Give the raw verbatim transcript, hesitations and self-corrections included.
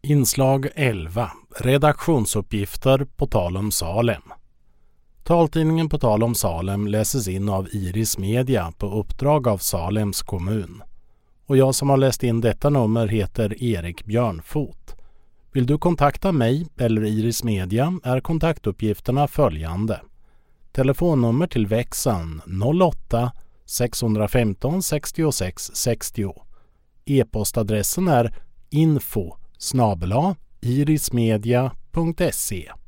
Inslag elva. Redaktionsuppgifter på tal om Salem. Taltidningen på tal om Salem läses in av Iris Media på uppdrag av Salems kommun. Och jag som har läst in detta nummer heter Erik Björnfot. Vill du kontakta mig eller Iris Media är kontaktuppgifterna följande. Telefonnummer till växeln noll åtta sex ett fem sextiosex sextio. E-postadressen är info snabel-a irismedia punkt se.